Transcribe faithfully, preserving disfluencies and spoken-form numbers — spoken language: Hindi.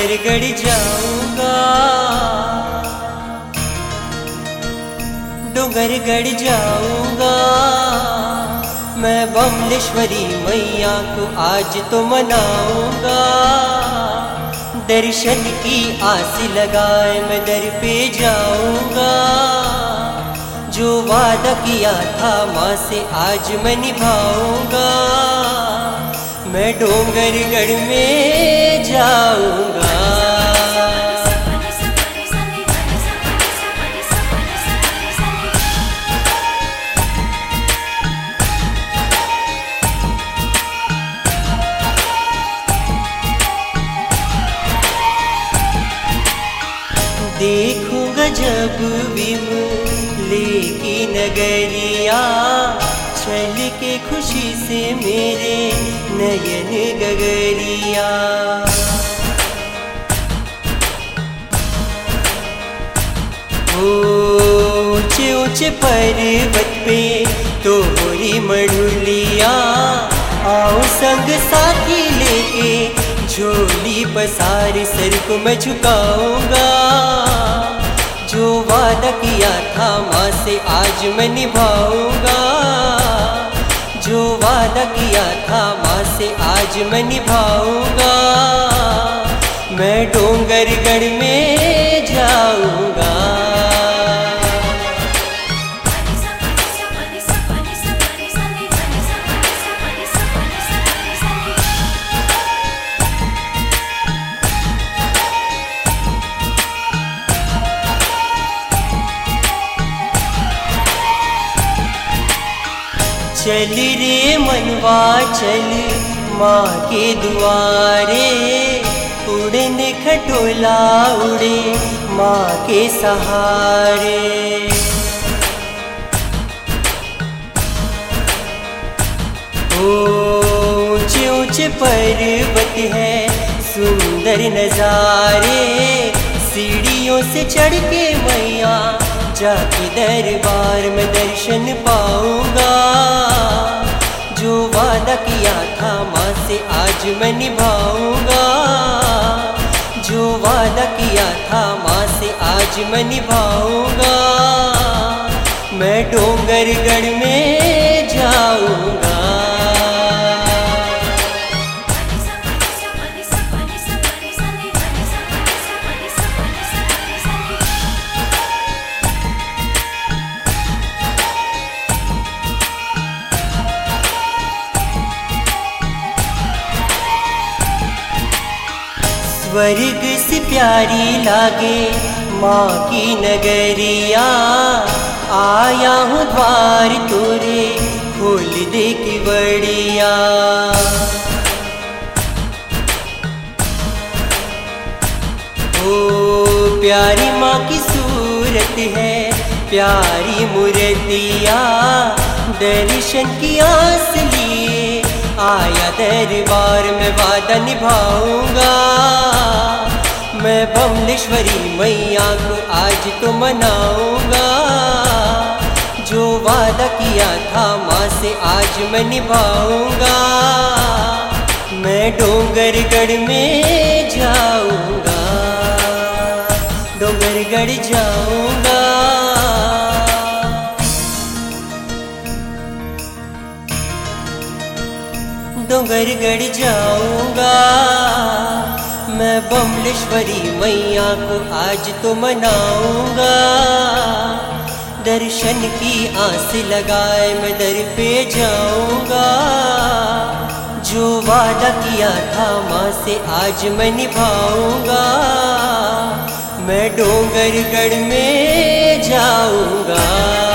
डोंगरगढ़ जाऊंगा, डोंगरगढ़ जाऊंगा मैं, बमलेश्वरी मैया को आज तो मनाऊंगा। दर्शन की आस लगाए मैं दर पे जाऊंगा, जो वादा किया था माँ से आज मैं निभाऊंगा। मैं डोंगरगढ़ में जाऊंगा। देखूंगा जब विमले की नगरिया, चल के खुशी से मेरे नयन गगरिया। ऊंचे ऊंचे पर्वत पे तोहरी मढ़ुलिया, आओ संग साथी लेके झोली पसार सर को मैं झुकाऊंगा। जो वादा किया था माँ से आज मैं निभाऊंगा, जो वादा किया था माँ से आज मैं निभाऊंगा। मैं डोंगरगढ़ में जाऊंगा। चल रे मनवा चल माँ के दुआरे, उड़ने खटोला उड़े माँ के सहारे। ऊंचे ऊंचे पर्वत है सुंदर नजारे, सीढ़ियों से चढ़ के मैया जाके दरबार में दर्शन पाऊंगा। जो वादा किया था माँ से आज मैं निभाऊंगा, जो वादा किया था माँ से आज मैं निभाऊंगा। मैं डोंगरगढ़ में जाऊंगा। स्वर्ग से प्यारी लागे माँ की नगरिया, आया हूँ द्वार तोरे खोल दे की बड़िया। ओ प्यारी माँ की सूरत है प्यारी मूर्तिया, दर्शन की आस लिए आया दरबार में वादा निभाऊंगा। मैं बमलेश्वरी मैया को आज तो मनाऊंगा, जो वादा किया था माँ से आज मैं निभाऊंगा। मैं डोंगरगढ़ में जाऊंगा, डोंगरगढ़ जाऊंगा। डोंगरगढ़ जाऊंगा मैं, बमलेश्वरी मैया को आज तो मनाऊंगा। दर्शन की आस लगाए मैं दर पे जाऊंगा, जो वादा किया था माँ से आज मैं निभाऊंगा। मैं डोंगरगढ़ में जाऊंगा।